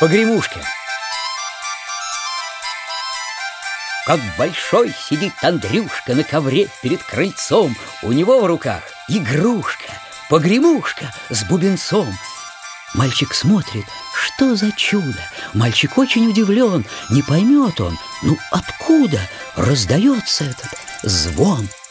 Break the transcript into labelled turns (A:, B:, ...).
A: Погремушка. Как большой сидит Андрюшка на ковре перед крыльцом. У него в руках игрушка, погремушка с бубенцом. Мальчик смотрит, что за чудо. Мальчик очень удивлен, не поймет он, ну откуда раздается этот звон.